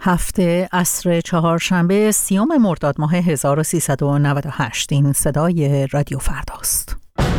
هفته عصر چهارشنبه 30 مرداد ماه 1398. این صدای رادیو فرداست.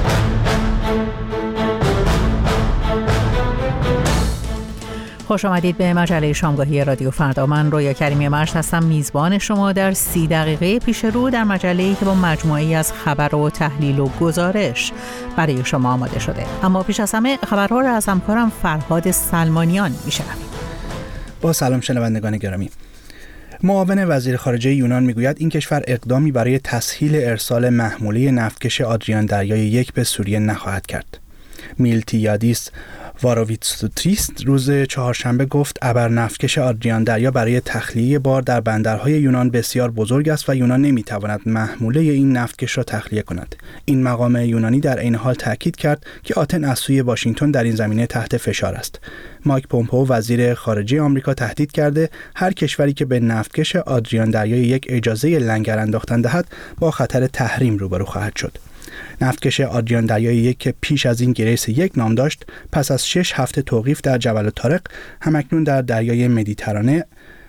خوش آمدید به مجله شامگاهی رادیو فردا. من رویا کریمی مجد هستم، میزبان شما در 30 دقیقه پیش رو در مجله‌ای که با مجموعه‌ای از خبر و تحلیل و گزارش برای شما آماده شده. اما پیش از همه خبرها را از همکارم فرهاد سلمانیان میشنوید. با سلام شنوندگان گرامی. معاون وزیر خارجه یونان میگوید این کشور اقدامی برای تسهیل ارسال محموله نفتکش آدریان دریای 1 به سوریه نخواهد کرد. میلتیادیس واروویتسوتریس روز چهارشنبه گفت ابر نفتکش آدریان دریا برای تخلیه بار در بندرهای یونان بسیار بزرگ است و یونان نمیتواند محموله این نفتکش را تخلیه کند. این مقام یونانی در عین حال تاکید کرد که آتن از سوی واشنگتن در این زمینه تحت فشار است. مایک پومپئو وزیر خارجه آمریکا تهدید کرده هر کشوری که به نفتکش آدریان دریای 1 اجازه لنگر انداختن دهد با خطر تحریم روبرو خواهد شد. نفتکش آدریان دریای 1 که پیش از این گریس 1 نام داشت، پس از 6 هفته توقیف در جبل طارق همکنون در دریای مدیترانه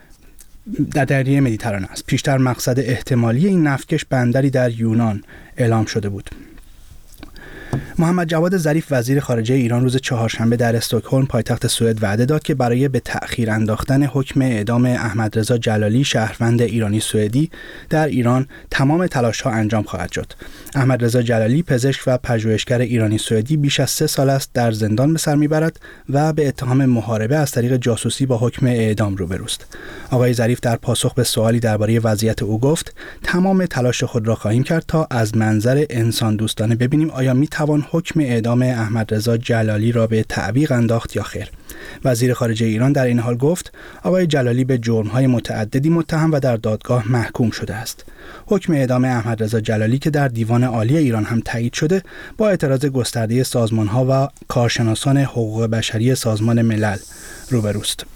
است. پیشتر مقصد احتمالی این نفتکش بندری در یونان اعلام شده بود. محمد جواد ظریف وزیر خارجه ایران روز چهارشنبه در استکهلم پایتخت سوئد وعده داد که برای به تأخیر انداختن حکم اعدام احمد رضا جلالی شهروند ایرانی سوئدی در ایران تمام تلاش‌ها انجام خواهد شد. احمد رضا جلالی پزشک و پژوهشگر ایرانی سوئدی بیش از 3 سال است در زندان به سر میبرد و به اتهام محاربه از طریق جاسوسی با حکم اعدام روبروست. آقای ظریف در پاسخ به سوالی درباره وضعیت او گفت تمام تلاش خود را خواهیم کرد تا از منظر انسان دوستانه ببینیم آیا میتوان حکم اعدام احمد رضا جلالی را به تعویق انداخت یا خیر. وزیر خارجه ایران در این حال گفت آقای جلالی به جرم‌های متعددی متهم و در دادگاه محکوم شده است. حکم اعدام احمد رضا جلالی که در دیوان عالی ایران هم تایید شده با اعتراض گسترده سازمان‌ها و کارشناسان حقوق بشری سازمان ملل روبروست.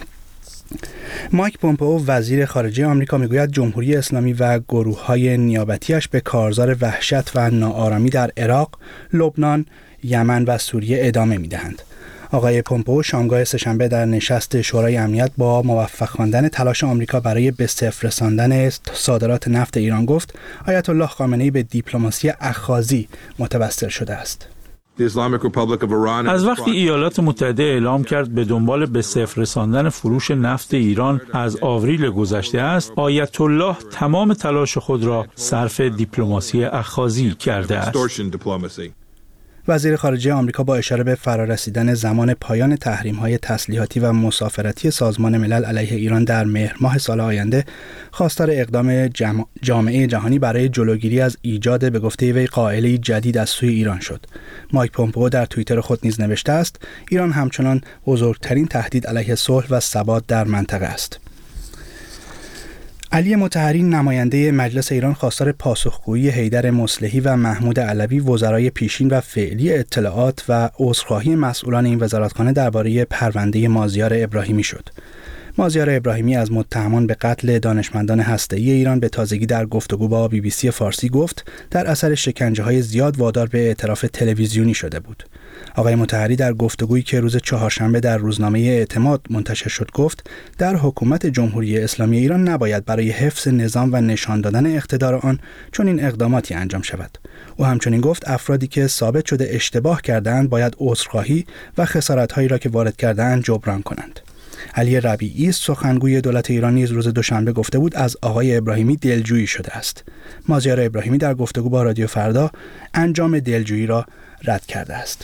مایک پومپئو وزیر خارجه آمریکا میگوید جمهوری اسلامی و گروه‌های نیابتی‌اش به کارزار وحشت و ناآرامی در عراق، لبنان، یمن و سوریه ادامه می‌دهند. آقای پومپئو شامگاه سه‌شنبه در نشست شورای امنیت با موفق خواندن تلاش آمریکا برای به صفر رساندن صادرات نفت ایران گفت آیت الله خامنه‌ای به دیپلماسی اخاذی متوسل شده است. از وقتی ایالات متحده اعلام کرد به دنبال به صفر رساندن فروش نفت ایران از آوریل گذشته است، آیت الله تمام تلاش خود را صرف دیپلماسی اخاذی کرده است. وزیر خارجه آمریکا با اشاره به فرارسیدن زمان پایان تحریم‌های تسلیحاتی و مسافرتی سازمان ملل علیه ایران در مهر ماه سال آینده خواستار اقدام جامعه جهانی برای جلوگیری از ایجاد به گفته وی قائله جدید از سوی ایران شد. مایک پومپئو در توییتر خود نیز نوشته است ایران همچنان بزرگترین تهدید علیه صلح و ثبات در منطقه است. علی مطهری نماینده مجلس ایران خواستار پاسخگویی حیدر مصلحی و محمود علوی وزرای پیشین و فعلی اطلاعات و عذرخواهی مسئولان این وزارتخانه درباره پرونده مازیار ابراهیمی شد. مازیار ابراهیمی از متهمان به قتل دانشمندان هسته‌ای ایران به تازگی در گفتگو با BBC فارسی گفت در اثر شکنجه‌های زیاد وادار به اعتراف تلویزیونی شده بود. آقای مطهری در گفتگویی که روز چهارشنبه در روزنامه اعتماد منتشر شد گفت در حکومت جمهوری اسلامی ایران نباید برای حفظ نظام و نشان دادن اقتدار آن چنین اقداماتی انجام شود. او همچنین گفت افرادی که ثابت شده اشتباه کردند باید عذرخواهی و خسارت‌هایی را که وارد کردند جبران کنند. علی ربیعی سخنگوی دولت ایران نیز روز دوشنبه گفته بود از آقای ابراهیمی دلجویی شده است. مازیار ابراهیمی در گفتگو با رادیو فردا انجام دلجویی را رد کرده است.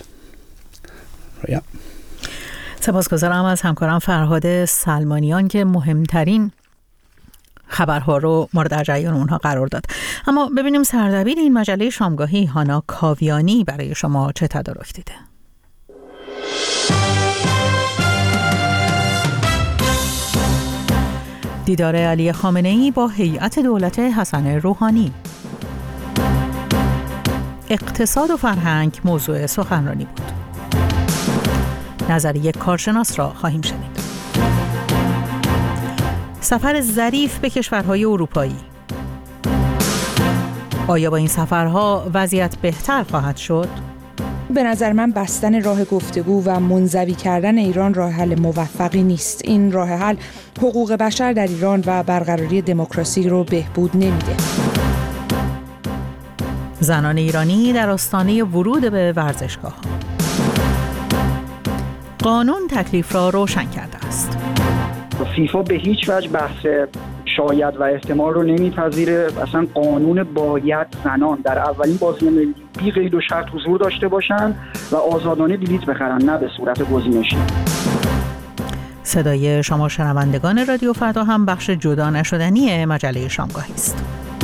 سپاسگزارم از همکارم فرهاد سلمانیان که مهمترین خبرها رو مورد جریان اونها قرار داد. اما ببینیم سردبیر این مجله شامگاهی هانا کاویانی برای شما چه تدارک دیده. دیدار علی خامنه‌ای با هیئت دولت حسن روحانی. اقتصاد و فرهنگ موضوع سخنرانی بود. نظریه کارشناس را خواهیم شنید. سفر ظریف به کشورهای اروپایی. آیا با این سفرها وضعیت بهتر خواهد شد؟ به نظر من بستن راه گفتگو و منزوی کردن ایران راه حل موفقی نیست. این راه حل حقوق بشر در ایران و برقراری دموکراسی رو بهبود نمیده. زنان ایرانی در آستانه ورود به ورزشگاه. قانون تکلیف را روشن کرده است. فیفا به هیچ وجه بحث شاید و احتمال رو نمیپذیره. اصلا قانون باید زنان در اولین بازی ملی بی قید و شرط حضور داشته باشن و آزادانه بلیت بخرن، نه به صورت گزینشی. صدای شما شنوندگان رادیو فردا هم بخش جدا نشدنی مجله شامگاهی است.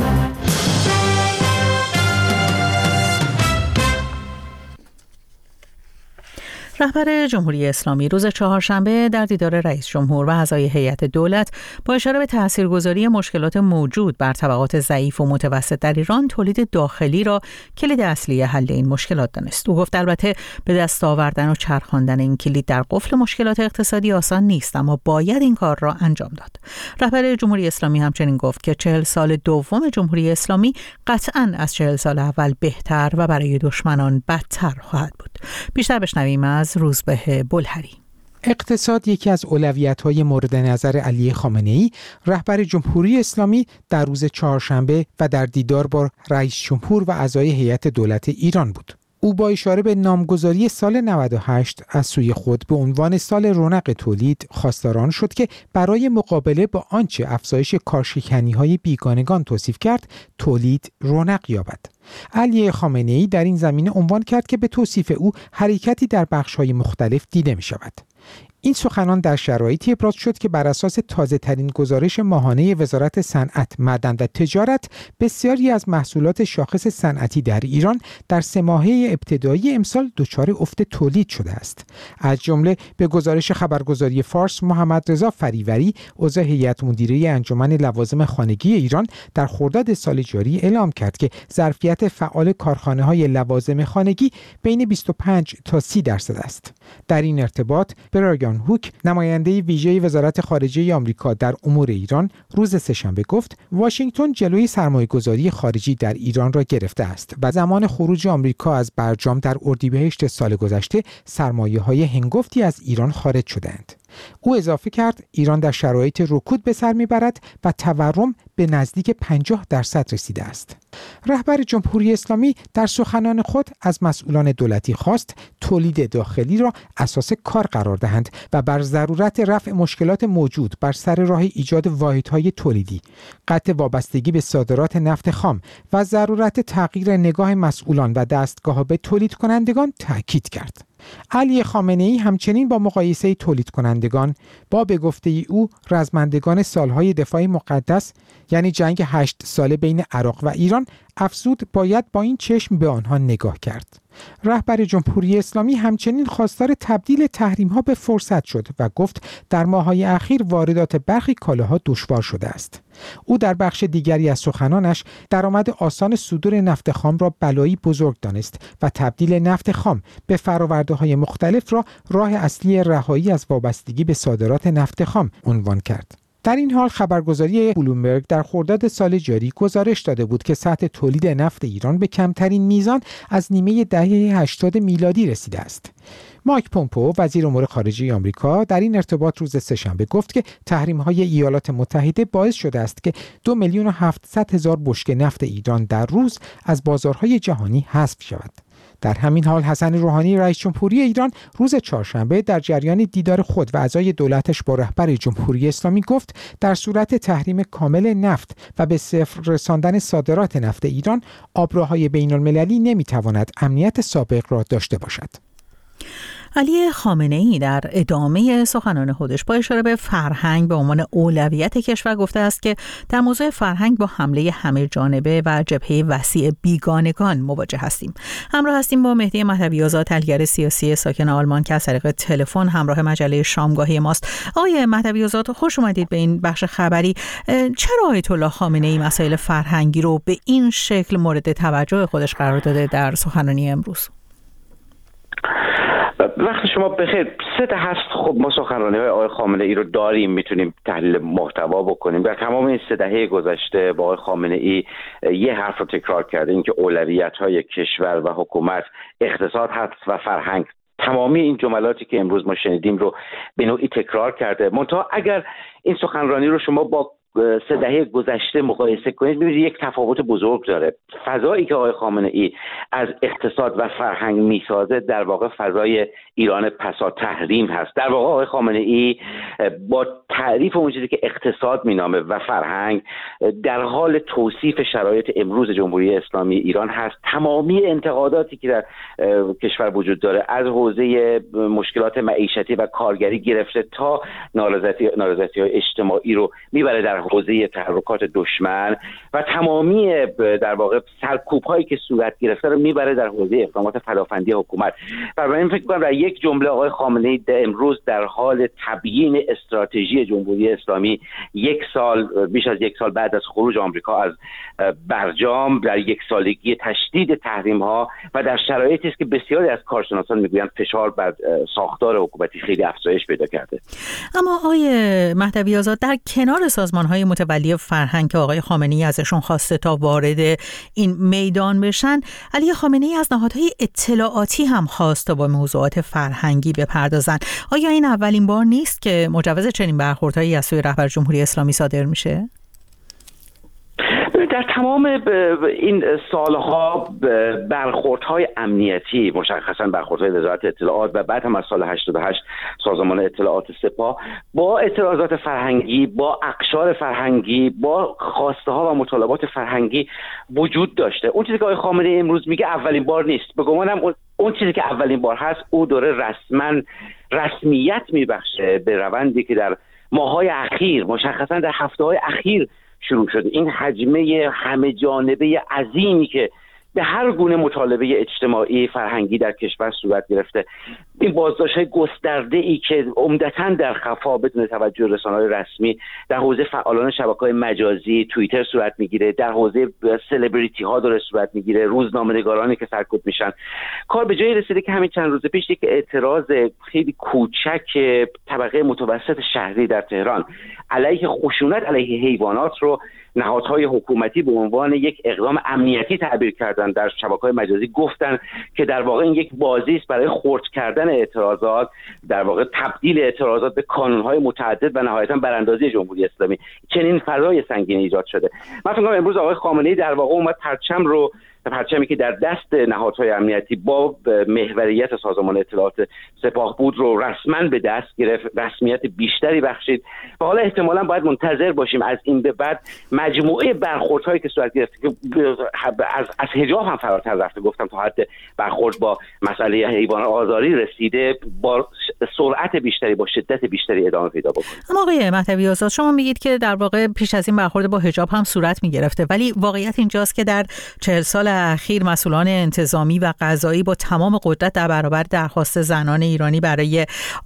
رهبر جمهوری اسلامی روز چهارشنبه در دیدار رئیس جمهور و اعضای هیئت دولت با اشاره به تاثیرگذاری مشکلات موجود بر طبقات ضعیف و متوسط در ایران تولید داخلی را کلید اصلی حل این مشکلات دانست. او گفت البته به دست آوردن و چرخاندن این کلید در قفل مشکلات اقتصادی آسان نیست، اما باید این کار را انجام داد. رهبر جمهوری اسلامی همچنین گفت که 40 سال دوم جمهوری اسلامی قطعاً از 40 سال اول بهتر و برای دشمنان بدتر خواهد بود. بیشتر بشنویم از روزبه بلهری. اقتصاد یکی از اولویت‌های مورد نظر علی خامنه‌ای رهبر جمهوری اسلامی در روز چهارشنبه و در دیدار با رئیس جمهور و اعضای هیئت دولت ایران بود. او با اشاره به نامگذاری سال 98 از سوی خود به عنوان سال رونق تولید خواستاران شد که برای مقابله با آنچه افزایش کارشکنی‌های بیگانگان توصیف کرد تولید رونق یابد. علی خامنه‌ای در این زمینه عنوان کرد که به توصیف او حرکتی در بخش‌های مختلف دیده می‌شود. این سخنان در شرایطی ابراز شد که بر اساس تازه‌ترین گزارش ماهانه وزارت صنعت، معدن و تجارت بسیاری از محصولات شاخص صنعتی در ایران در 3 ماهه ابتدایی امسال دچار افت تولید شده است. از جمله به گزارش خبرگزاری فارس محمد رضا فریوری عضو هیئت مدیره انجمن لوازم خانگی ایران در خرداد سال جاری اعلام کرد که ظرفیت فعال کارخانه‌های لوازم خانگی بین 25 تا 30% است. در این ارتباط براگان هوک نماینده ویژه وزارت خارجه آمریکا در امور ایران روز سه‌شنبه گفت واشنگتن جلوی سرمایه‌گذاری خارجی در ایران را گرفته است و زمان خروج آمریکا از برجام در اردیبهشت سال گذشته سرمایه‌های هنگفتی از ایران خارج شدند. او اضافه کرد ایران در شرایط رکود به سر میبرد و تورم به نزدیک 50% رسیده است. رهبر جمهوری اسلامی در سخنان خود از مسئولان دولتی خواست تولید داخلی را اساس کار قرار دهند و بر ضرورت رفع مشکلات موجود بر سر راه ایجاد واحدهای تولیدی، قطع وابستگی به صادرات نفت خام و ضرورت تغییر نگاه مسئولان و دستگاه به تولید کنندگان تاکید کرد. علی خامنه‌ای همچنین با مقایسه تولید کنندگان با به گفته او رزمندگان سالهای دفاع مقدس یعنی جنگ 8 ساله بین عراق و ایران افزود باید با این چشم به آنها نگاه کرد. رهبر جمهوری اسلامی همچنین خواستار تبدیل تحریم‌ها به فرصت شد و گفت در ماه‌های اخیر واردات برخی کالاها دشوار شده است. او در بخش دیگری از سخنانش درآمد آسان صدور نفت خام را بلایی بزرگ دانست و تبدیل نفت خام به فرآورده‌های مختلف را راه اصلی رهایی از وابستگی به صادرات نفت خام عنوان کرد. در این حال خبرگزاری بلومبرگ در خرداد سال جاری گزارش داده بود که سطح تولید نفت ایران به کمترین میزان از نیمه دهه 80 میلادی رسیده است. مایک پومپئو وزیر امور خارجه آمریکا در این ارتباط روز سه‌شنبه گفت که تحریم‌های ایالات متحده باعث شده است که 2,700,000 بشکه نفت ایران در روز از بازارهای جهانی حذف شود. در همین حال حسن روحانی رئیس جمهوری ایران روز چهارشنبه در جریان دیدار خود و اعضای دولتش با رهبر جمهوری اسلامی گفت در صورت تحریم کامل نفت و به صفر رساندن صادرات نفت ایران آبراهای بین‌المللی نمی‌تواند امنیت سابق را داشته باشد. علی خامنه‌ای در ادامه سخنان خودش با اشاره به فرهنگ به عنوان اولویت کشور گفته است که در موضوع فرهنگ با حمله همه جانبه و جبهه وسیع بیگانگان مواجه هستیم. همراه هستیم با مهدی مهدوی آزاد، تحلیلگر سیاسی ساکن آلمان که از طریق تلفن همراه مجله شامگاهی ماست. آقای مهدوی آزاد، خوش اومدید به این بخش خبری. چرا آیت الله خامنه‌ای مسائل فرهنگی رو به این شکل مورد توجه خودش قرار داده در سخنرانی امروز؟ وقتی شما بخیر 3 تا هست. خب ما سخنرانی‌های آقای خامنه‌ای رو داریم، میتونیم تحلیل محتوا بکنیم. در تمام این 3 دهه گذشته با آقای خامنه‌ای یه حرف رو تکرار کرده، اینکه اولویت‌های کشور و حکومت اقتصاد هست و فرهنگ. تمامی این جملاتی که امروز ما شنیدیم رو به نوعی تکرار کرده. منتها اگر این سخنرانی رو شما با 3 دهه گذشته مقایسه کنید، می‌بینید یک تفاوت بزرگ داره. فضایی که آقای خامنه‌ای از اقتصاد و فرهنگ میسازه در واقع فضای ایران پسا تحریم هست. در واقع آقای خامنه‌ای با تعریف اون چیزی که اقتصاد مینامه و فرهنگ در حال توصیف شرایط امروز جمهوری اسلامی ایران هست. تمامی انتقاداتی که در کشور وجود داره، از حوزه مشکلات معیشتی و کارگری گرفته تا نارضایتی‌های اجتماعی رو میبره در حوزه تحرکات دشمن و تمامی در واقع سرکوب‌هایی که صورت گرفته رو میبره در حوزه اقدامات فدافندی حکومت. برای فکر کنم در یک جمله آقای خامنه‌ای امروز در حال تبیین استراتژی جمهوری اسلامی بیش از یک سال بعد از خروج آمریکا از برجام، در یک سالگی تشدید تحریم‌ها و در شرایطی است که بسیاری از کارشناسان میگویند فشار بر ساختار حکومتی خیلی افزایش پیدا کرده. اما آقای مهدوی آزاد، در کنار سازمان‌های متولی فرهنگ که آقای خامنه‌ای ازشون خواسته تا وارد این میدان بشن، علی خامنه‌ای از نهادهای اطلاعاتی هم خواست تا با موضوعات فرهنگی بپردازن. آیا این اولین بار نیست که مجوز چنین برخوردهایی از سوی رهبر جمهوری اسلامی صادر میشه؟ در تمام این سالها برخوردهای امنیتی، مشخصا برخوردهای وزارت اطلاعات و بعد هم از سال 88 سازمان اطلاعات سپاه، با اعتراضات فرهنگی، با اقشار فرهنگی، با خواسته ها و مطالبات فرهنگی وجود داشته. اون چیزی که آقای خامنه‌ای امروز میگه اولین بار نیست. به گمانم اون چیزی که اولین بار هست، او داره رسمیت میبخشه به روندی که در ماه‌های اخیر، مشخصا در هفته‌های اخیر شروع شده. این حجمه همه جانبه عظیمی که به هر گونه مطالبه اجتماعی فرهنگی در کشور صورت گرفته، این بازداشت‌های گسترده‌ای که عمدتاً در خفا بدون توجه رسانه‌های رسمی در حوزه فعالان شبکه‌های مجازی توییتر صورت میگیره، در حوزه سلبریتی‌ها داره صورت میگیره، روزنامه‌نگارانی که سرکوب میشن. کار به جایی رسیده که همین چند روز پیش یک اعتراض خیلی کوچک طبقه متوسط شهری در تهران علیه خشونت علیه حیوانات رو نهادهای حکومتی به عنوان یک اقدام امنیتی تعبیر کردن. در شبکه‌های مجازی گفتن که در واقع این یک بازی است برای خرد کردن اعتراضات، در واقع تبدیل اعتراضات به کانون‌های متعدد و نهایتاً براندازی جمهوری اسلامی. چنین فضای سنگین ایجاد شده. من فکر می‌کنم امروز آقای خامنه‌ای در واقع اومد پرچمی که در دست نهادهای امنیتی با محوریت سازمان اطلاعات سپاه بود رو رسما به دست گرفت، رسمیت بیشتری بخشید و حالا احتمالاً باید منتظر باشیم از این به بعد مجموعه برخوردهایی که صورت گرفته که از حجاب هم فراتر رفته، گفتم تا حد برخورد با مسئله حیوان آزاری رسیده، با سرعت بیشتری، با شدت بیشتری ادامه پیدا بکنه. اما آقای مهدوی آزاد، شما میگید که در واقع پیش از این برخورد با حجاب هم صورت میگرفته، ولی واقعیت اینجاست که در 40 سال اخیر مسئولان انتظامی و قضایی با تمام قدرت در برابر درخواست زنان ایرانی برای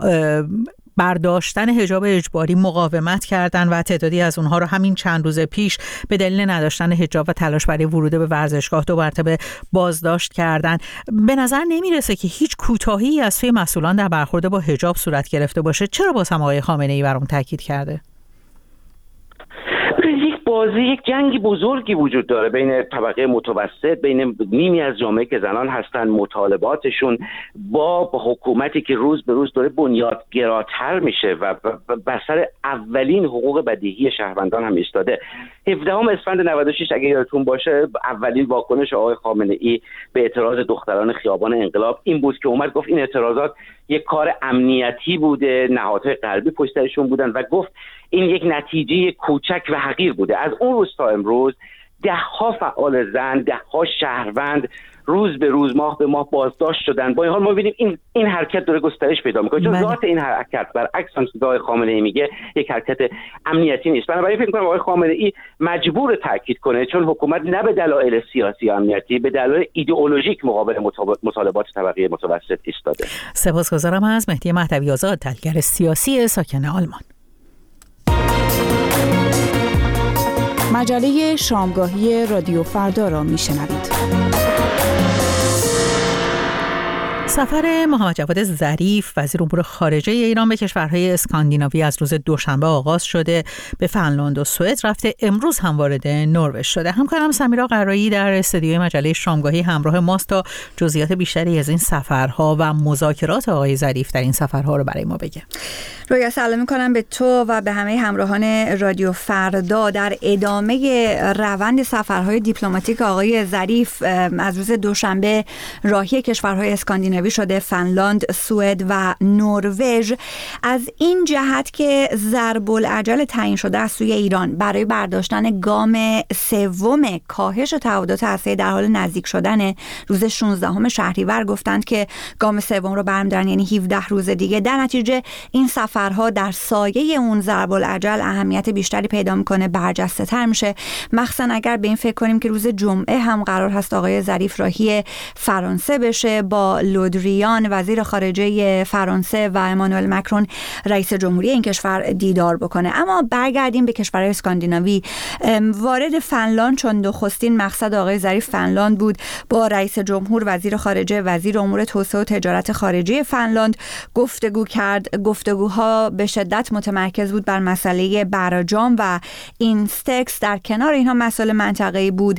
برداشتن حجاب اجباری مقاومت کردند و تعدادی از اونها رو همین چند روز پیش به دلیل نداشتن حجاب و تلاش برای ورود به ورزشگاه 2 مرتبه بازداشت کردند. به نظر نمیرسه که هیچ کوتاهی از سوی مسئولان در برخورد با حجاب صورت گرفته باشه. چرا باز هم آقای خامنه‌ای بر اون تاکید کرده؟ یک جنگی بزرگی وجود داره بین طبقه متوسط، بین نیمی از جامعه که زنان هستن، مطالباتشون با حکومتی که روز به روز داره بنیادگراتر میشه و بر سر اولین حقوق بدیهی شهروندان هم ایستاده. 17 اسفند 96 اگه یادتون باشه، اولین واکنش آقای خامنه‌ای به اعتراض دختران خیابان انقلاب این بود که اومد گفت این اعتراضات یک کار امنیتی بوده، نهادهای غربی پشت سرشون بودن و گفت این یک نتیجه کوچک و حقیر بوده. از اون روز تا امروز 10 فعال زن، 10 شهروند روز به روز، ماه به ماه بازداشت شدن. با این حال ما ببینیم این حرکت داره گسترش پیدا میکنه، چون ذات این حرکت برعکس آنچه که آقای خامنه‌ای میگه یک حرکت امنیتی نیست. بنابراین فکر می‌کنم آقای خامنه‌ای مجبور تاکید کنه، چون حکومت نه به دلایل سیاسی امنیتی، به دلایل ایدئولوژیک مقابل مطالبات طبقه متوسط ایستاده. سپاسگزارم از مهدی مهدوی آزاد، تحلیلگر سیاسی ساکن آلمان. مجله شامگاهی رادیو فردا را میشنوید. سفر محمد جواد ظریف وزیر امور خارجه ایران به کشورهای اسکاندیناوی از روز دوشنبه آغاز شده، به فنلاند و سوئد رفته، امروز هم وارد نروژ شده. همکارم سمیرا قرایی در استودیوی مجله شامگاهی همراه ماست تا جزئیات بیشتری از این سفرها و مذاکرات آقای ظریف در این سفرها رو برای ما بگه. رویا، سلام می‌کنم به تو و به همه همراهان رادیو فردا. در ادامه روند سفرهای دیپلماتیک آقای ظریف از روز دوشنبه راهی کشورهای اسکاندیناوی شده، فنلاند، سوئد و نروژ. از این جهت که ضرب العجل تعیین شده از سوی ایران برای برداشتن گام سوم کاهش تعهدات هسته‌ای در حال نزدیک شدن، روز 16 شهریور گفتند که گام سوم رو برمی‌دارن، یعنی 17 روز دیگه. در نتیجه این سفرها در سایه اون ضرب العجل اهمیت بیشتری پیدا میکنه، برجسته‌تر میشه، مخصوصا اگر به این فکر کنیم که روز جمعه هم قرار هست آقای ظریف راهی فرانسه بشه، با لودریان وزیر خارجه فرانسه و امانوئل مکرون رئیس جمهوری این کشور دیدار بکنه. اما برگردیم به کشورهای اسکاندیناوی. وارد فنلاند چون نخستین مقصد آقای ظریف فنلاند بود، با رئیس جمهور، وزیر خارجه، وزیر امور توسعه و تجارت خارجی فنلاند گفتگو کرد. گفتگوها به شدت متمرکز بود بر مسئله برجام و اینستکس. در کنار اینها مسائل منطقه‌ای بود.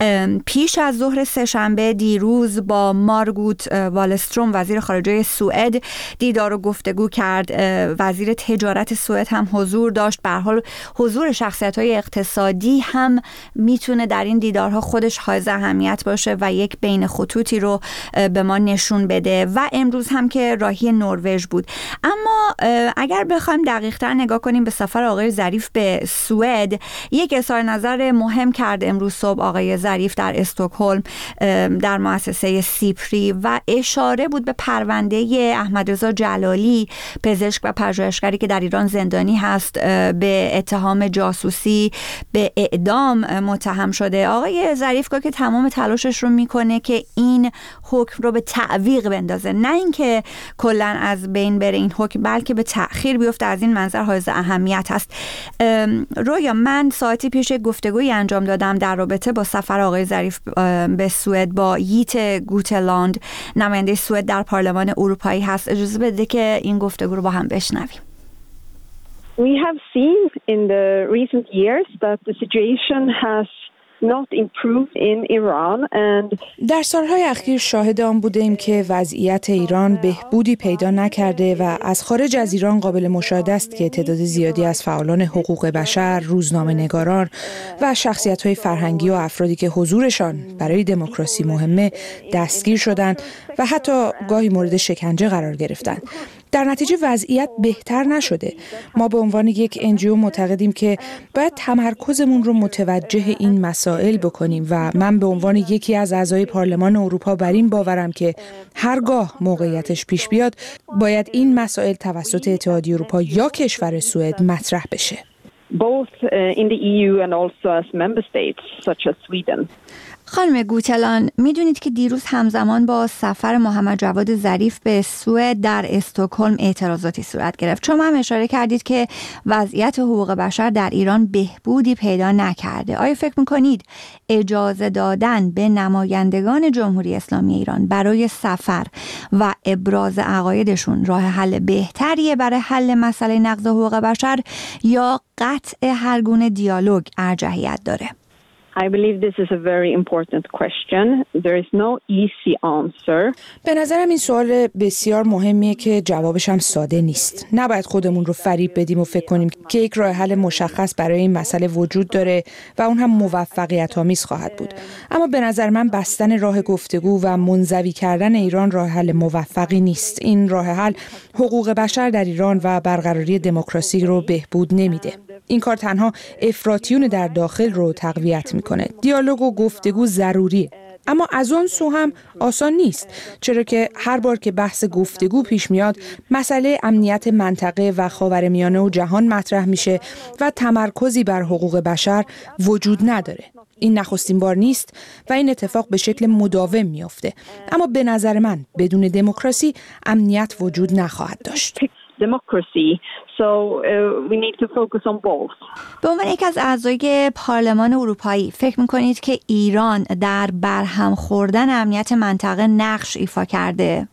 پیش از ظهر سه‌شنبه دیروز با مارگوت والستروم وزیر خارجه سوئد دیدار و گفتگو کرد. وزیر تجارت سوئد هم حضور داشت. به هر حال حضور شخصیت‌های اقتصادی هم میتونه در این دیدارها خودش حائز اهمیت باشه و یک بین خطوطی رو به ما نشون بده. و امروز هم که راهی نروژ بود. اما اگر بخوایم دقیق‌تر نگاه کنیم به سفر آقای ظریف به سوئد، یک اظهار نظر مهم کرد امروز صبح آقای ظریف در استکهلم در مؤسسه سیپری و اشاره بود به پرونده احمدرضا جلالی، پزشک و پژوهشگری که در ایران زندانی هست، به اتهام جاسوسی به اعدام متهم شده. آقای ظریف گفت که تمام تلاشش رو میکنه که این حکم رو به تعویق بندازه، نه اینکه کلا از بین بره این حکم، بلکه به تأخیر بیفته. از این منظر حائز اهمیت هست. رویا، من ساعتی پیش گفتگویی انجام دادم در رابطه با سفر آقای ظریف به سوئد با ییت گوتلاند، نماینده سوئد در پارلمان اروپایی هست. اجازه بده که این گفتگو رو با هم بشنویم. We have seen in the recent years that the situation has not improved in Iran and در سالهای اخیر شاهد آن بودیم که وضعیت ایران بهبودی پیدا نکرده و از خارج از ایران قابل مشاهده است که تعداد زیادی از فعالان حقوق بشر، روزنامه‌نگاران و شخصیت‌های فرهنگی و افرادی که حضورشان برای دموکراسی مهمه دستگیر شدند و حتی گاهی مورد شکنجه قرار گرفتند. در نتیجه وضعیت بهتر نشده. ما به عنوان یک NGO معتقدیم که باید تمرکزمون رو متوجه این مسائل بکنیم و من به عنوان یکی از اعضای پارلمان اروپا بر این باورم که هرگاه موقعیتش پیش بیاد باید این مسائل توسط اتحادیه اروپا یا کشور سوئد مطرح بشه. both in the EU and also as member states such as Sweden. خانم گوتلان، میدونید که دیروز همزمان با سفر محمد جواد ظریف به سوئد در استکهلم اعتراضاتی صورت گرفت. شما هم اشاره کردید که وضعیت حقوق بشر در ایران بهبودی پیدا نکرده. آیا فکر میکنید اجازه دادن به نمایندگان جمهوری اسلامی ایران برای سفر و ابراز عقایدشون راه حل بهتریه برای حل مسئله نقض حقوق بشر یا قطع هر گونه دیالوگ ارجحیت داره؟ I believe this is a very important question. There is no easy answer. به نظرم این سوال بسیار مهمیه که جوابش هم ساده نیست. نباید خودمون رو فریب بدیم و فکر کنیم که یک راه حل مشخص برای این مسئله وجود داره و اون هم موفقیت آمیز خواهد بود. اما به نظر من بستن راه گفتگو و منزوی کردن ایران راه حل موفقی نیست. این راه حل حقوق بشر در ایران و برقراری دموکراسی رو بهبود نمیده. این کار تنها افراطیون در داخل رو تقویت میکنه. دیالوگ و گفتگو ضروریه، اما از اون سو هم آسان نیست، چرا که هر بار که بحث گفتگو پیش میاد مسئله امنیت منطقه و خاورمیانه و جهان مطرح میشه و تمرکزی بر حقوق بشر وجود نداره. این نخستین بار نیست و این اتفاق به شکل مداوم میفته، اما به نظر من بدون دموکراسی امنیت وجود نخواهد داشت. democracy. So we need to focus on both. به عنوان یک از اعضای پارلمان اروپایی فکر می‌کنید که ایران در برهم خوردن امنیت منطقه نقش ایفا کرده؟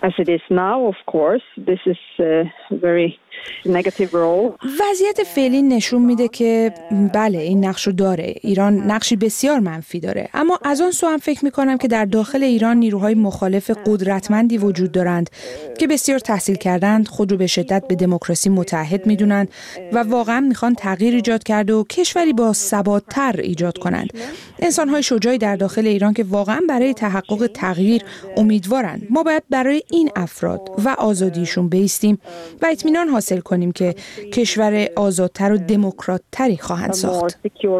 As it is now, of course, this is a very negative role. وضعیت فعلی نشون میده که بله این نقشو داره. ایران نقشی بسیار منفی داره. اما از اون سو هم فکر میکنم که در داخل ایران نیروهای مخالف قدرتمندی وجود دارند که بسیار تحصیل کردند، خود رو به شدت به دموکراسی متحد میدونند و واقعا میخوان تغییر ایجاد کرد و کشوری با ثبات‌تر ایجاد کنند. انسان‌های شجاعی در داخل ایران که واقعا برای تحقق تغییر امیدوارند. ما باید برای این افراد و آزادیشون بایستیم و اطمینان حاصل کنیم که کشور آزادتر و دموکرات‌تری خواهند ساخت.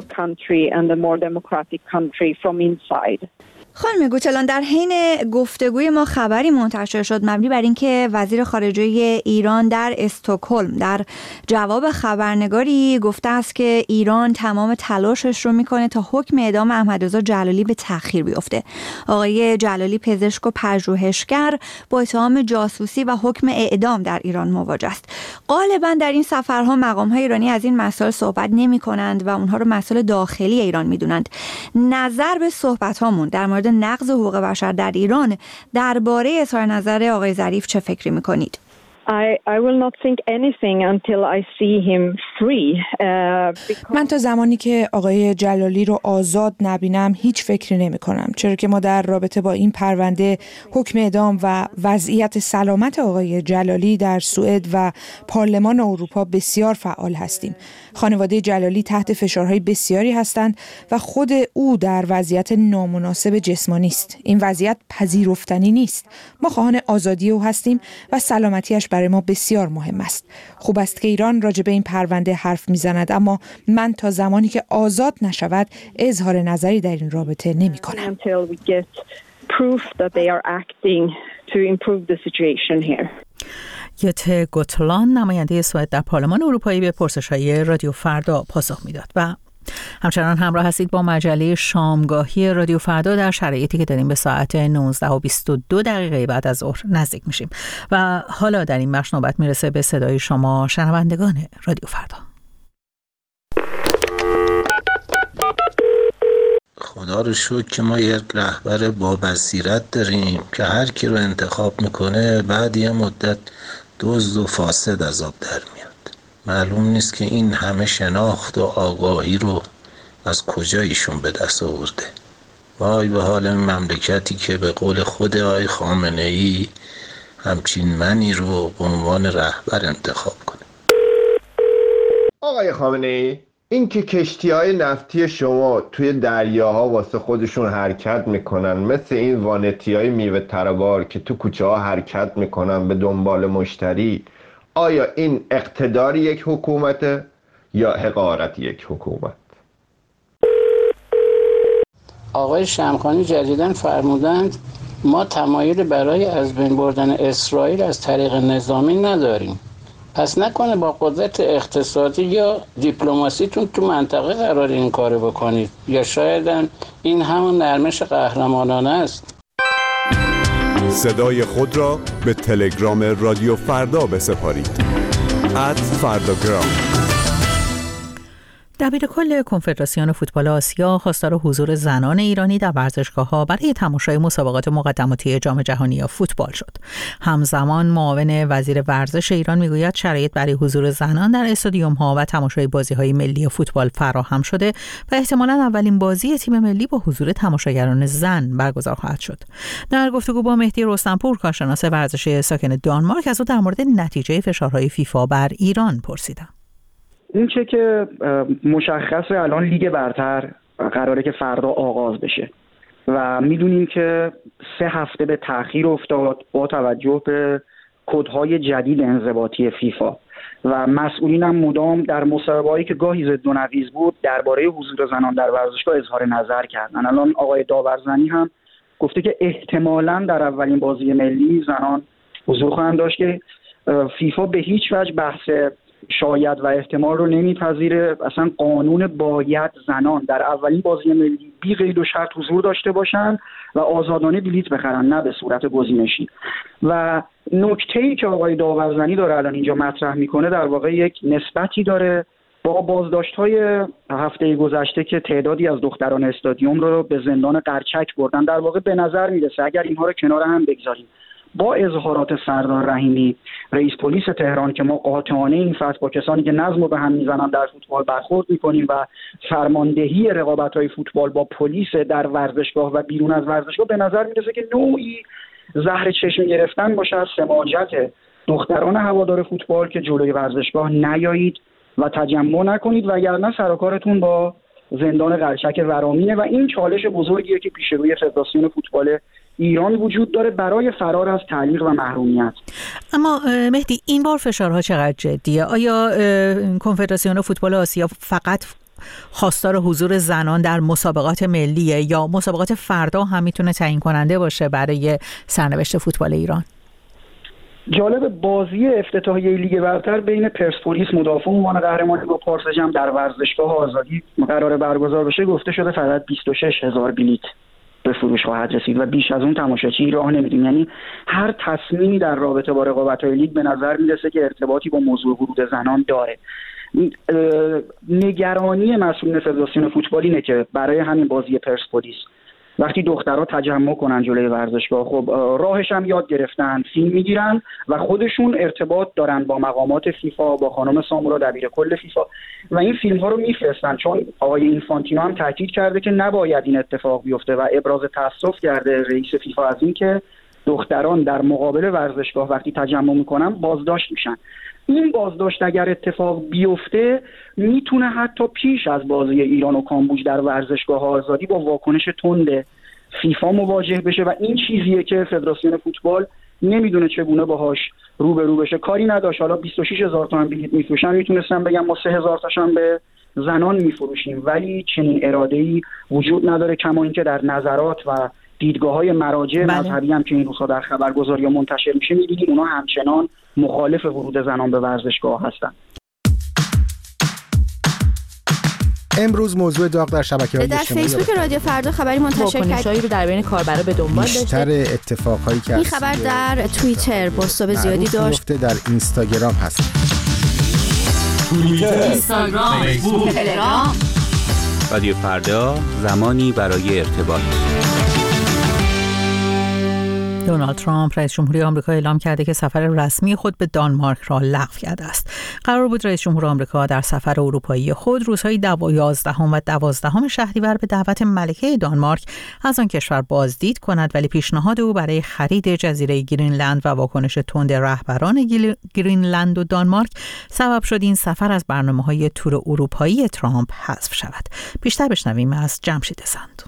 خانم گوتلان، در حین گفتگوی ما خبری منتشر شد مبنی بر اینکه وزیر خارجه ایران در استکهلم در جواب خبرنگاری گفته است که ایران تمام تلاشش رو میکنه تا حکم اعدام احمدرضا جلالی به تأخیر بیفته. آقای جلالی پزشک و پژوهشگر با اتهام جاسوسی و حکم اعدام در ایران مواجه است. غالبا در این سفرها مقام‌های ایرانی از این مسائل صحبت نمی‌کنند و اونها رو مسائل داخلی ایران می‌دونند. نظر به صحبت‌هامون در مورد نقض حقوق بشر در ایران درباره اظهار نظر آقای ظریف چه فکری میکنید؟ I will not think anything until I see him free. من تا زمانی که آقای جلالی رو آزاد نبینم هیچ فکری نمی کنم، چرا که ما در رابطه با این پرونده حکم اعدام و وضعیت سلامت آقای جلالی در سوئد و پارلمان اروپا بسیار فعال هستیم. خانواده جلالی تحت فشارهای بسیاری هستند و خود او در وضعیت نامناسب جسمانی است. این وضعیت پذیرفتنی نیست. ما خواهان آزادی او هستیم و سلامتیش برای ما بسیار مهم است. خوب است که ایران راجع به این پرونده حرف میزند، اما من تا زمانی که آزاد نشود اظهار نظری در این رابطه نمی کنم. یوته گوتلان، نماینده سوئد در پارلمان اروپایی، به پرسش‌های رادیو فردا پاسخ میداد. و همچنان همراه هستید با مجله شامگاهی رادیو فردا در شرایطی که داریم به ساعت 19:22 بعد از ظهر نزدیک میشیم و حالا در این بخش نوبت میرسه به صدای شما شنوندگان رادیو فردا. خدا رو شکر که ما یک رهبر با بصیرت داریم که هر کی رو انتخاب میکنه بعد یه مدت دزد و فاسد از آب در میاد. معلوم نیست که این همه شناخت و آگاهی رو از کجا ایشون به دست آورده. وای به حال مملکتی که به قول خود آقای خامنه‌ای همچین منی رو به عنوان رهبر انتخاب کنه. آقای خامنه‌ای، این که کشتی‌های نفتی شما توی دریاها واسه خودشون حرکت میکنن، مثل این وانتی‌های میوه تروار که تو کوچه ها حرکت میکنن به دنبال مشتری، آیا این اقتدار یک حکومته یا حقارت یک حکومت؟ آقای شمخانی جدیداً فرمودند ما تمایل برای از بین بردن اسرائیل از طریق نظامی نداریم. پس نکنه با قدرت اقتصادی یا دیپلماسیتون تو منطقه قرار این کارو بکنید، یا شاید این همون نرمش قهرمانانه است. صدای خود را به تلگرام رادیو فردا بسپارید. @فرداگرام. دبیرکل کنفدراسیون فوتبال آسیا خواستار حضور زنان ایرانی در ورزشگاه‌ها برای تماشای مسابقات مقدماتی جام جهانی فوتبال شد. همزمان معاون وزیر ورزش ایران میگوید شرایط برای حضور زنان در استادیوم‌ها و تماشای بازی‌های ملی فوتبال فراهم شده و احتمالاً اولین بازی تیم ملی با حضور تماشاگران زن برگزار خواهد شد. در گفتگو با مهدی رستمپور، کارشناس ورزشی ساکن دانمارک، از او در مورد نتیجه فشارهای فیفا بر ایران پرسیدم. اون چه که مشخصه الان لیگ برتر قراره که فردا آغاز بشه و میدونیم که 3 هفته به تأخیر افتاد با توجه به کدهای جدید انضباطی فیفا و مسئولین هم مدام در مصاحبه‌هایی که گاهی ضد و نقیض بود درباره حضور زنان در ورزشگاه اظهار نظر کردن. الان آقای داورزنی هم گفته که احتمالاً در اولین بازی ملی زنان حضور خواهند داشت که فیفا به هیچ وجه بحث شاید و احتمال رو نمیپذیره. اصلا قانون باید زنان در اولین بازی ملی بی قید و شرط حضور داشته باشن و آزادانه بلیت بخرن، نه به صورت گزینشی. و نکته‌ای که آقای داورزنی داره الان اینجا مطرح میکنه در واقع یک نسبتی داره با بازداشت‌های هفته گذشته که تعدادی از دختران استادیوم رو به زندان قرچک بردن. در واقع به نظر میرسه اگر اینها رو کنار هم بگذاریم با اظهارات سردار رحیمی رئیس پلیس تهران که ما قاطعانه این فصل با کسانی که نظم رو به هم میزنن در فوتبال برخورد میکنیم و فرماندهی رقابت‌های فوتبال با پلیس در ورزشگاه و بیرون از ورزشگاه به نظر میرسه که نوعی زهر چشم گرفتن باشه از سماجت دختران هوادار فوتبال که جلوی ورزشگاه نیایید و تجمع نکنید وگرنه سر و کارتون با زندان قلچک ورامینه و این چالش بزرگیه که پیش روی فدراسیون فوتبال ایران وجود داره برای فرار از تعلیق و محرومیت. اما مهدی این بار فشارها چقدر جدیه؟ آیا کنفدراسیون فوتبال آسیا فقط خواستار حضور زنان در مسابقات ملیه یا مسابقات فردا هم میتونه تعیین کننده باشه برای سرنوشت فوتبال ایران؟ جالب بازی افتتاحیه لیگ برتر بین پرسپولیس مدافع عنوان قهرمانی با پارس جم در ورزشگاه آزادی قرار برگزار بشه گفته شده فقط 26,000 بلیت به فروش خواهد رسید و بیش از اون تماشاچی راه نمیدیم. یعنی هر تصمیمی در رابطه با رقابت‌های لیگ به نظر میرسه که ارتباطی با موضوع ورود زنان داره. نگرانی مسئولین فدراسیون فوتبال اینه که برای همین بازی پرسپولیس وقتی دخترها تجمع کنن جلوی ورزشگاه خب راهش هم یاد گرفتن فیلم میگیرن و خودشون ارتباط دارن با مقامات فیفا با خانم سامورا دبیر کل فیفا و این فیلم ها رو میفرستن چون آقای اینفانتینو هم تاکید کرده که نباید این اتفاق بیفته و ابراز تاسف کرده رئیس فیفا از این که دختران در مقابل ورزشگاه وقتی تجمع میکنن بازداشت میشن. این بازداشت اگر اتفاق بیفته میتونه حتی پیش از بازی ایران و کامبوج در ورزشگاه آزادی با واکنش تند فیفا مواجه بشه و این چیزیه که فدراسیون فوتبال نمیدونه چگونه باهاش روبرو بشه. کاری نداشت حالا 26,000 تومان بلیط میفروشن میتونستن بگم ما 3,000 تاشون به زنان میفروشیم ولی چنین اراده‌ای وجود نداره کما اینکه در نظرات و دیدگاه‌های مراجع مذهبی هم که این روزها در خبرگزاری‌ها منتشر میشه می‌بینیم اونا همچنان مخالف ورود زنان به ورزشگاه هستن. امروز موضوع داغ در شبکه‌های اجتماعی در فیسبوک رادیو فردا خبری منتشر کرد رو در بین کاربرا به دنبال داشته. بیشتر اتفاقایی که این خبر در توییتر بازتاب زیادی داشت. در اینستاگرام هست. توییتر، اینستاگرام، فیسبوک، تلگرام. رادیو فردا زمانی برای ارتباط. دونالد ترامپ رئیس جمهوری آمریکا اعلام کرده که سفر رسمی خود به دانمارک را لغو کرده است. قرار بود رئیس جمهور آمریکا در سفر اروپایی خود روزهای 11 و 12 شهریور به دعوت ملکه دانمارک از آن کشور بازدید کند ولی پیشنهاد او برای خرید جزیره گرینلند و واکنش تند رهبران گرینلند و دانمارک سبب شد این سفر از برنامه‌های تور اروپایی ترامپ حذف شود. بیشتر بشنویم از جمشید سند.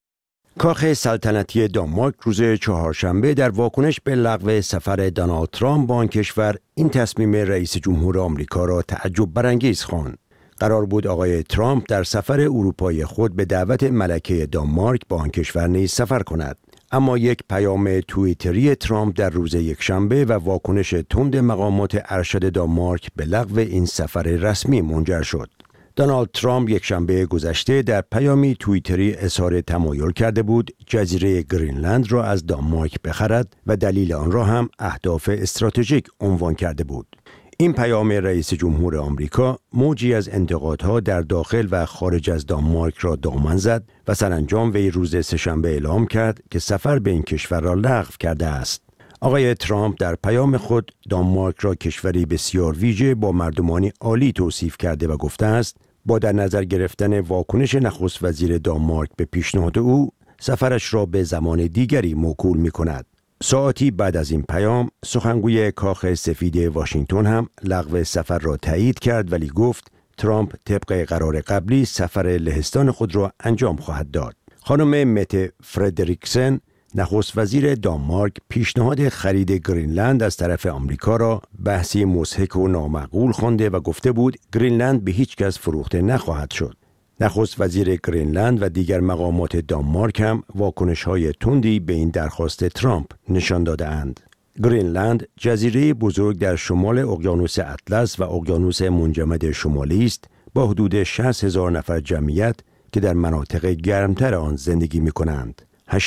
کاخ سلطنتی دانمارک روز چهارشنبه در واکنش به لغو سفر دونالد ترامپ به آن کشور این تصمیم رئیس جمهور آمریکا را تعجب برانگیز خواند. قرار بود آقای ترامپ در سفر اروپایی خود به دعوت ملکه دانمارک با آن کشور نیز سفر کند. اما یک پیام توییتری ترامپ در روز یکشنبه و واکنش تند مقامات ارشد دانمارک به لغو این سفر رسمی منجر شد. دونالد ترامپ یکشنبه گذشته در پیامی توییتری اظهار تمایل کرده بود جزیره گرینلند را از دانمارک بخرد و دلیل آن را هم اهداف استراتژیک عنوان کرده بود. این پیام رئیس جمهور آمریکا موجی از انتقادها در داخل و خارج از دانمارک را دامن زد و سرانجام وی روز سه‌شنبه اعلام کرد که سفر به این کشور را لغو کرده است. آقای ترامپ در پیام خود دانمارک را کشوری بسیار ویژه با مردمانی عالی توصیف کرده و گفته است با در نظر گرفتن واکنش نخست وزیر دانمارک به پیشنهاد او سفرش را به زمان دیگری موکول می کند. ساعتی بعد از این پیام سخنگوی کاخ سفید واشنگتن هم لغو سفر را تایید کرد ولی گفت ترامپ طبق قرار قبلی سفر لهستان خود را انجام خواهد داد. خانم مته فردریکسن نخست وزیر دانمارک پیشنهاد خرید گرینلند از طرف آمریکا را بحثی مضحک و نامعقول خوانده و گفته بود گرینلند به هیچ کس فروخته نخواهد شد. نخست وزیر گرینلند و دیگر مقامات دانمارک هم واکنش‌های تندی به این درخواست ترامپ نشان داده‌اند. گرینلند جزیره بزرگ در شمال اقیانوس اطلس و اقیانوس منجمد شمالی است با حدود 60,000 نفر جمعیت که در مناطق گرمتر آن زندگی می‌کنند.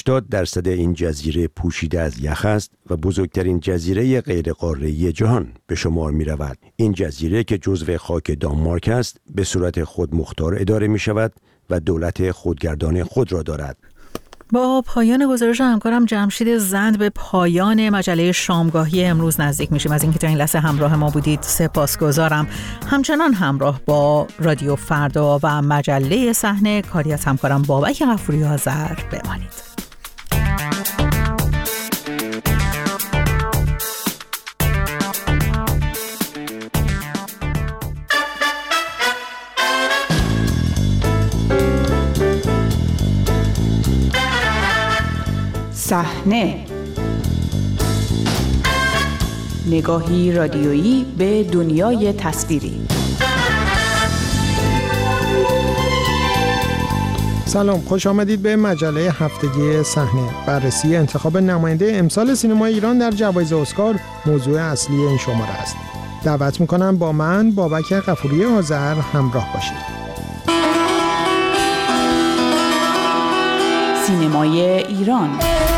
80% این جزیره پوشیده از یخ است و بزرگترین جزیره غیرقاره‌ای جهان به شمار می رود. این جزیره که جزو خاک دانمارک است به صورت خودمختار اداره می شود و دولت خودگردان خود را دارد. با پایان گزارش همکارم جمشید زند به پایان مجله شامگاهی امروز نزدیک میشیم. از اینکه تا این لحظه همراه ما بودید سپاسگزارم. همچنان همراه با رادیو فردا و مجله صحنه کاری از همکارم بابک غفوری آذر بمانید. صحنه، نگاهی رادیویی به دنیای تصویری. سلام، خوش آمدید به مجله هفتگی صحنه. بررسی انتخاب نماینده امسال سینمای ایران در جوایز اسکار موضوع اصلی این شماره است. دعوت میکنم با من بابک غفوری آذر همراه باشید. سینمای ایران.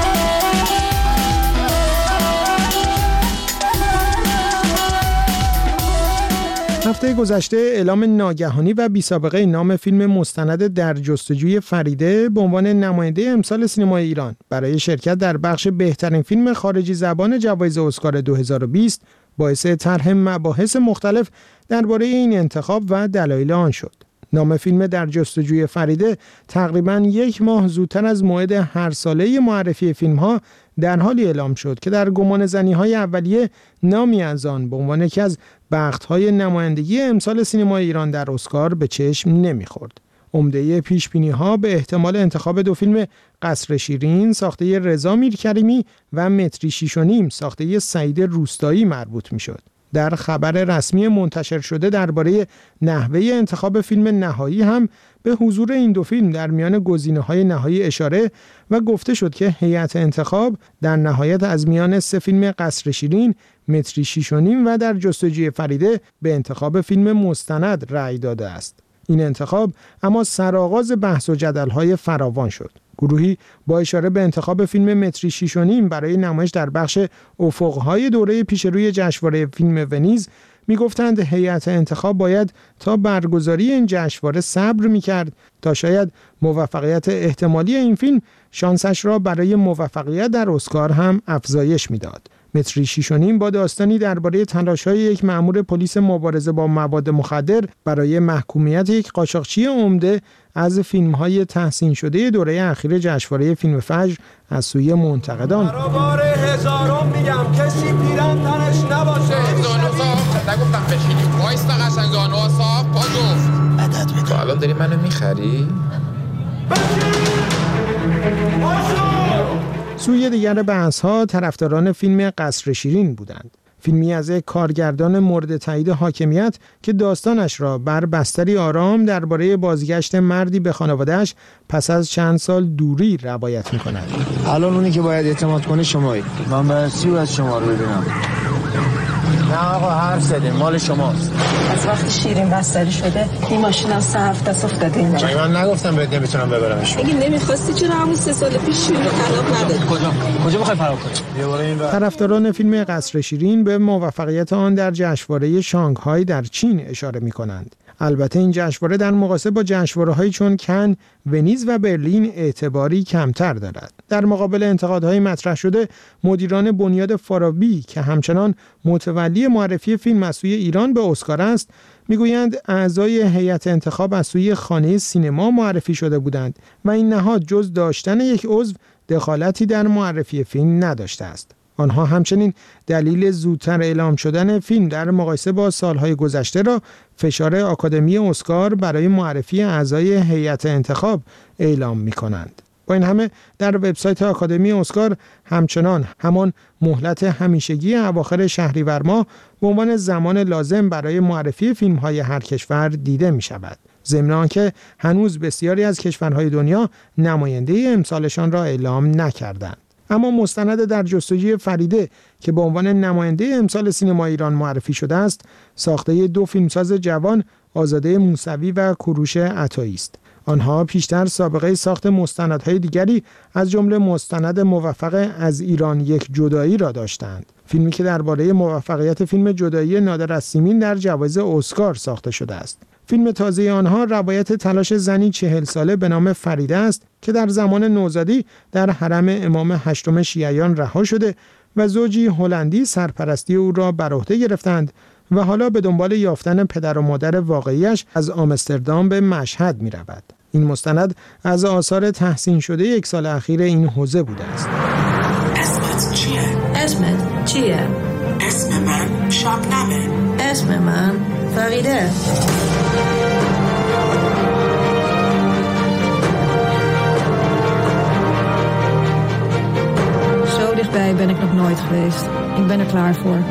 هفته گذشته اعلام ناگهانی و بی‌سابقه نام فیلم مستند در جستجوی فریده به عنوان نماینده امسال سینمای ایران برای شرکت در بخش بهترین فیلم خارجی زبان جوایز اسکار 2020 باعث طرح مباحث مختلف درباره این انتخاب و دلایل آن شد. نام فیلم در جستجوی فریده تقریباً 1 ماه زودتر از موعد هر ساله معرفی فیلم‌ها در حالی اعلام شد که در گمانه‌زنی‌های اولیه نامی از آن به عنوان یکی از بخت‌های نمایندگی امسال سینمای ایران در اسکار به چشم نمی‌خورد. عمده پیش‌بینی‌ها به احتمال انتخاب 2 فیلم قصر شیرین ساخته رضا میرکریمی و متری 6.5 ساخته سعید روستایی مربوط می‌شد. در خبر رسمی منتشر شده درباره نحوه انتخاب فیلم نهایی هم به حضور این 2 فیلم در میان گزینه‌های نهایی اشاره و گفته شد که هیئت انتخاب در نهایت از میان 3 فیلم قصر شیرین، متری 6.5 و در جستجوی فریده به انتخاب فیلم مستند رأی داده است. این انتخاب اما سرآغاز بحث و جدل‌های فراوان شد. گروهی با اشاره به انتخاب فیلم متری 6.5 برای نمایش در بخش افق‌های دوره پیشروی جشنواره فیلم ونیز می‌گفتند هیئت انتخاب باید تا برگزاری این جشنواره صبر می‌کرد تا شاید موفقیت احتمالی این فیلم شانسش را برای موفقیت در اسکار هم افزایش می‌داد. متری 6.5 با داستانی درباره تلاش‌های یک مأمور پلیس مبارزه با مواد مخدر برای محکومیت یک قاچاقچی عمده از فیلم‌های تحسین شده دوره اخیر جشنواره فیلم فجر از سوی منتقدان. برابر هزارم میگم کسی پیرن تنش نباشه. زانو صاحب نگفتم بشینیم. وایستا قشنگ زانو صاحب پا جفت. مدد بده. تو الان داری منو میخری؟ سوی دیگر بحث‌ها طرفداران فیلم قصر شیرین بودند. فیلمی از یک کارگردان مورد تایید حاکمیت که داستانش را بر بستری آرام درباره بازگشت مردی به خانواده‌اش پس از چند سال دوری روایت می‌کند. الان اونی که باید اعتماد کنه شمایی. من برسی باید شما رو ببینم. نه آقا حرف زدیم مال شماست. از وقتی شیرین بستری شده این ماشین هم 3 هفته است افتاده اینجا. من نگفتم بهت نمیتونم ببرمش. اگه نمیخواستی چرا همون 3 سال پیش شیرین رو طلاق ندادی؟ کجا میخوای فرار کنی؟ طرفداران فیلم قصر شیرین به موفقیت آن در جشنواره شانگهای در چین اشاره می‌کنند. البته این جشنواره در مقایسه با جشنواره‌هایی چون کن، ونیز و برلین اعتباری کمتر دارد. در مقابل انتقادهای مطرح شده، مدیران بنیاد فارابی که همچنان متولی معرفی فیلم از سوی ایران به اسکار است، میگویند اعضای هیئت انتخاب از سوی خانه سینما معرفی شده بودند و این نهاد جز داشتن یک عضو دخالتی در معرفی فیلم نداشته است. آنها همچنین دلیل زودتر اعلام شدن فیلم در مقایسه با سالهای گذشته را فشار آکادمی اسکار برای معرفی اعضای هیئت انتخاب اعلام می‌کنند. با این همه در وبسایت آکادمی اسکار همچنان همان مهلت همیشگی اواخر شهریور ماه به عنوان زمان لازم برای معرفی فیلم‌های هر کشور دیده می‌شود. ضمن آنکه هنوز بسیاری از کشورهای دنیا نماینده امسالشان را اعلام نکردند. اما مستند در جستجوی فریده که به عنوان نماینده امسال سینما ایران معرفی شده است، ساخته 2 فیلمساز جوان آزاده موسوی و کوروش عطایی است. آنها پیشتر سابقه ساخت مستندهای دیگری از جمله مستند موفق از ایران یک جدایی را داشتند. فیلمی که درباره موفقیت فیلم جدایی نادر از سیمین در جوایز اسکار ساخته شده است. فیلم تازه آنها روایت تلاش زنی 40 ساله به نام فریده است که در زمان نوزادی در حرم امام هشتم شیعیان رها شده و زوجی هلندی سرپرستی او را بر عهده گرفتند و حالا به دنبال یافتن پدر و مادر واقعیش از آمستردام به مشهد می رود. این مستند از آثار تحسین شده یک سال اخیر این حوزه بوده است. اسمت چیه؟ اسمت چیه؟ اسم من شبنمه. اسم من فریده. Zo dichtbij ben ik nog nooit geweest. Ik ben er klaar voor.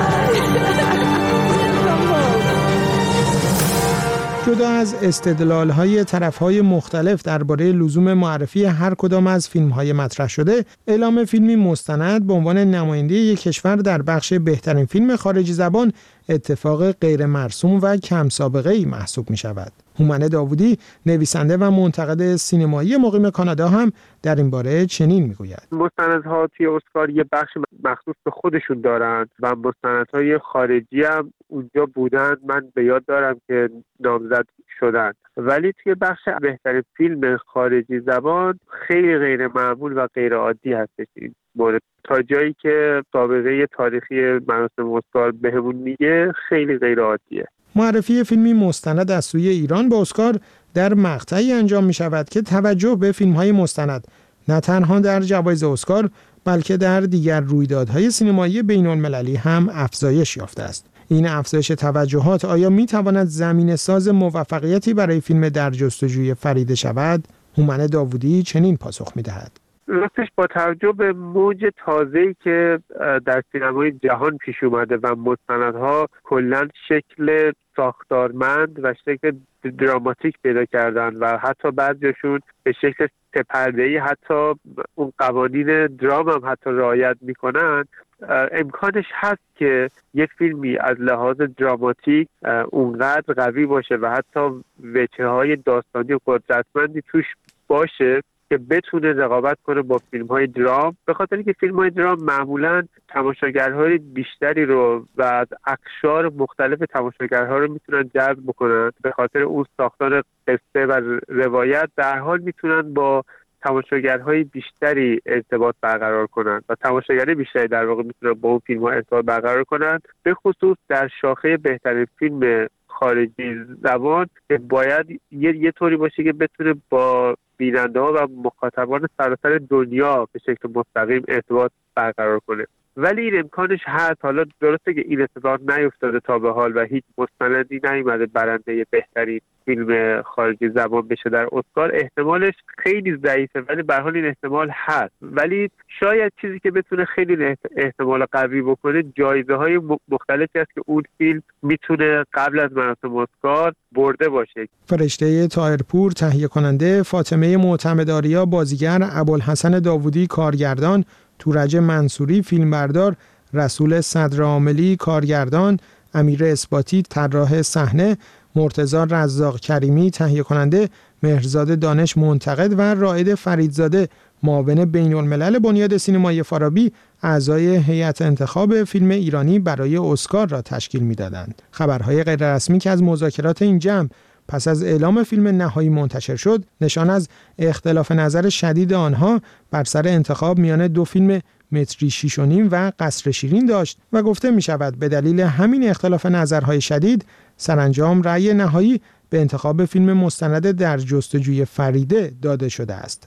جدا از استدلال‌های طرف‌های مختلف درباره لزوم معرفی هر کدام از فیلم‌های مطرح شده، اعلام فیلمی مستند به عنوان نماینده یک کشور در بخش بهترین فیلم خارجی زبان اتفاق غیر مرسوم و کم سابقه‌ای محسوب می‌شود. هومن داوودی، نویسنده و منتقد سینمایی مقیم کانادا هم در این باره چنین میگوید: مستندها توی اسکار یه بخش مخصوص به خودشون دارند و مستندهای خارجی هم اونجا بودند. من به یاد دارم که نامزد شدند، ولی توی بخش بهترین فیلم خارجی زبان خیلی غیر معمول و غیر عادی هستش این مورد. تا جایی که سابقه تاریخی مراسم اسکار بهمون میگه خیلی غیر عادیه. معرفی فیلمی مستند از سوی ایران به اسکار در مقطعی انجام می شود که توجه به فیلم‌های مستند نه تنها در جوایز اسکار بلکه در دیگر رویدادهای سینمایی بین‌المللی هم افزایش یافته است. این افزایش توجهات آیا می تواند زمینه‌ساز موفقیتی برای فیلم در جستجوی فریده شود؟ هومن داوودی چنین پاسخ می دهد: راستش با توجه به موج تازه‌ای که در سینمای جهان پیش اومده و مستندها کلاً شکل ساختارمند و شکل دراماتیک پیدا کردن و حتی بعضیشون به شکل سه‌پرده‌ای حتی اون قوانین درام هم حتی رعایت میکنن، امکانش هست که یک فیلمی از لحاظ دراماتیک اونقدر قوی باشه و حتی وجهه‌های داستانی و قدرتمندی توش باشه که بتونه رقابت کنه با فیلم‌های درام، به خاطر اینکه فیلم‌های درام معمولاً تماشاگرهای بیشتری رو و از اقشار مختلف تماشاگرها رو میتونن جذب بکنن. به خاطر اون ساختار قصه و روایت در حال میتونن با تماشاگرهای بیشتری ارتباط برقرار کنن و تماشاگرای بیشتری در واقع میتونن با اون فیلم‌ها ارتباط برقرار کنن، به خصوص در شاخه بهترین فیلم خارجی زبان که باید یه طوری باشه که بتونه با بیننده‌ها و مخاطبان سراسر دنیا به شکل مستقیم ارتباط برقرار کنه. ولی این امکانش هست. حالا درسته که این اتفاق نیفتاده تا به حال و هیچ مستندی نیومده برنده بهترین فیلم خارجی زبان بشه در اسکار. احتمالش خیلی ضعیفه ولی به هر حال این احتمال هست. ولی شاید چیزی که بتونه خیلی احتمال قوی بکنه جایزه‌های مختلفی است که اون فیلم میتونه قبل از مراسم اسکار برده باشه. فرشته طاهرپور تهیه کننده، فاطمه معتمدآریا بازیگر، ابوالحسن داوودی کارگردان، تورج منصوری فیلمبردار، رسول صدرعاملی کارگردان، امیر اثباتی طراح صحنه، مرتضی رزاق کریمی تهیه کننده، مهرزاد دانش منتقد و رائد فریدزاده معاون بین‌الملل بنیاد سینمایی فارابی اعضای هیئت انتخاب فیلم ایرانی برای اسکار را تشکیل می‌دادند. خبرهای غیررسمی که از مذاکرات این جمع پس از اعلام فیلم نهایی منتشر شد، نشان از اختلاف نظر شدید آنها بر سر انتخاب میان دو فیلم متری 6.5 و قصر شیرین داشت و گفته می شود به دلیل همین اختلاف نظرهای شدید سرانجام رأی نهایی به انتخاب فیلم مستند در جستجوی فریده داده شده است.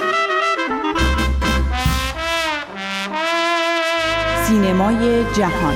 سینمای جهان.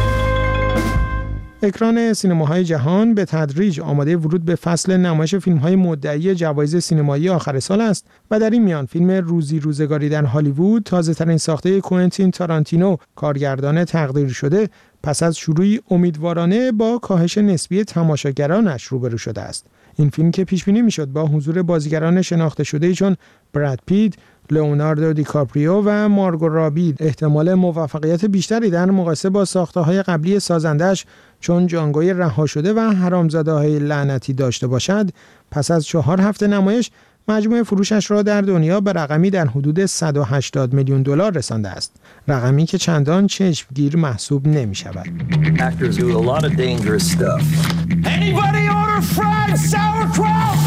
اکران سینماهای جهان به تدریج آماده ورود به فصل نمایش فیلم‌های مدعی جوایز سینمایی آخر سال است و در این میان فیلم روزی روزگاری در هالیوود، تازه‌ترین ساخته کوئنتین تارانتینو، کارگردان تقدیر شده، پس از شروعی امیدوارانه با کاهش نسبی تماشاگرانش روبرو شده است. این فیلم که پیش بینی میشد با حضور بازیگران شناخته شده‌ای چون براد پیت، لئوناردو دیکاپریو و مارگو رابی احتمال موفقیت بیشتری در مقایسه با ساخته‌های قبلی سازندش چون جانگوی رها شده و حرامزاده‌های لعنتی داشته باشد، پس از 4 هفته نمایش مجموع فروشش را در دنیا به رقمی در حدود $180 میلیون رسانده است. رقمی که چندان چشمگیر محسوب نمی‌شود. Actors do a lot of dangerous stuff. Hey! Anybody order fried sauerkraut?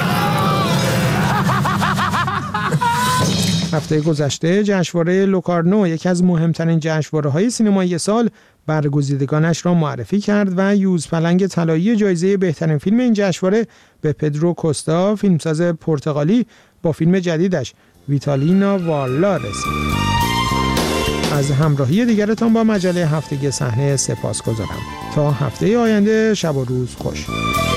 هفته گذشته جشنواره لوکارنو، یکی از مهمترین جشنواره‌های سینمایی سال، برگزیدگانش را معرفی کرد و یوزپلنگ طلایی جایزه بهترین فیلم این جشنواره به پدرو کوستا، فیلمساز پرتغالی، با فیلم جدیدش ویتالینا والا رسید. از همراهی دیگرتان با مجله هفتگی صحنه سپاسگزارم. تا هفته آینده شب و روز خوش.